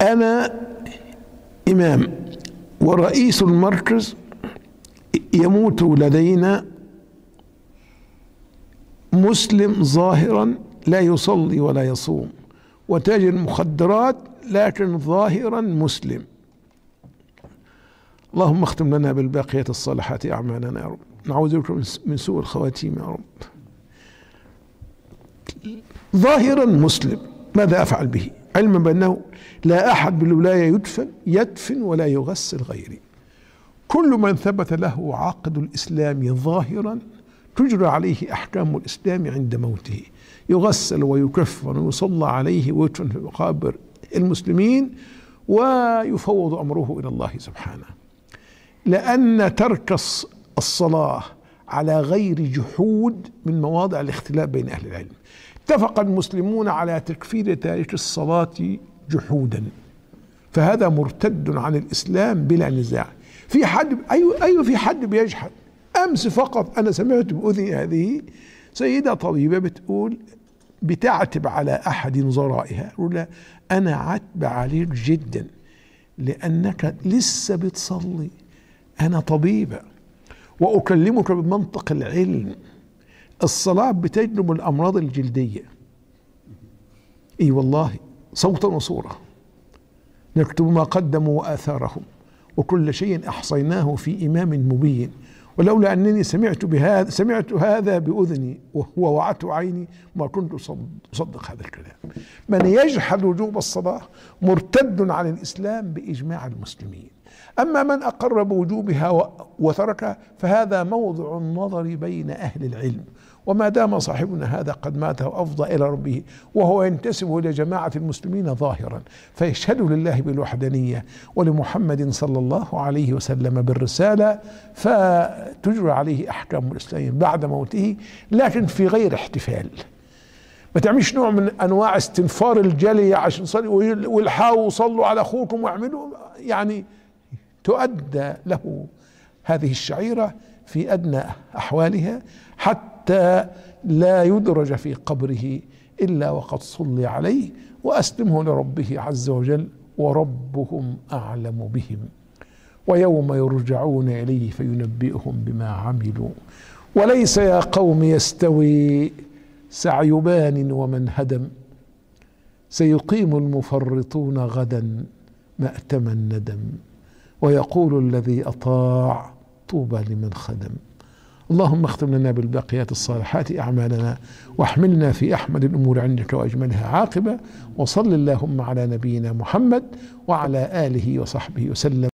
أنا إمام ورئيس المركز، يموت لدينا مسلم ظاهرا لا يصلي ولا يصوم وتاجر مخدرات لكن ظاهرا مسلم. اللهم اختم لنا بالباقيات الصالحات أعمالنا يا رب، نعوذ بك من سوء الخواتيم يا رب. ظاهرا مسلم، ماذا أفعل به؟ علما بأنه لا أحد بالولاية يدفن ولا يغسل غيري. كل من ثبت له عقد الإسلام ظاهرا تجرى عليه أحكام الإسلام عند موته، يغسل ويكفن ويصلى عليه ويدفن في مقابر المسلمين ويفوض أمره إلى الله سبحانه. لأن ترك الصلاة على غير جحود من مواضع الاختلاف بين أهل العلم. اتفق المسلمون على تكفير تارك الصلاة جحودا، فهذا مرتد عن الإسلام بلا نزاع. في حد أيوة في حد بيجحد. أمس فقط أنا سمعت بأذني هذه سيدة طبيبة بتقول بتعتب على أحد نظرائها، يقول أنا عتب عليك جدا لأنك لسه بتصلي، أنا طبيبة وأكلمك بمنطق العلم. الصلاة بتجنب الأمراض الجلدية، اي والله، صوتا وصورة، نكتب ما قدموا وآثارهم وكل شيء أحصيناه في إمام مبين. ولولا أنني سمعت هذا بأذني ووعت عيني ما كنت أصدق هذا الكلام. من يجحد وجوب الصلاة مرتد عن الإسلام بإجماع المسلمين. أما من أقر بوجوبها وتركها فهذا موضع النظر بين أهل العلم. وما دام صاحبنا هذا قد مات وأفضى إلى ربه وهو ينتسب إلى جماعة المسلمين ظاهرا، فيشهد لله بالوحدانية ولمحمد صلى الله عليه وسلم بالرسالة، فتجرى عليه أحكام الإسلام بعد موته، لكن في غير احتفال. ما تعملش نوع من أنواع استنفار الجلي عشان صلي والحاوا وصلوا على أخوكم واعملوا، يعني تؤدى له هذه الشعيرة في أدنى أحوالها حتى لا يدرج في قبره إلا وقد صلي عليه، وأسلمه لربه عز وجل وربهم أعلم بهم. ويوم يرجعون إليه فينبئهم بما عملوا وليس يا قوم يستوي سعي بان ومن هدم، سيقيم المفرطون غدا مأتم الندم، ويقول الذي أطاع طوبى لمن خدم. اللهم اختم لنا بالباقيات الصالحات أعمالنا، واحملنا في أحمد الأمور عندك وأجملها عاقبة، وصل اللهم على نبينا محمد وعلى آله وصحبه وسلم.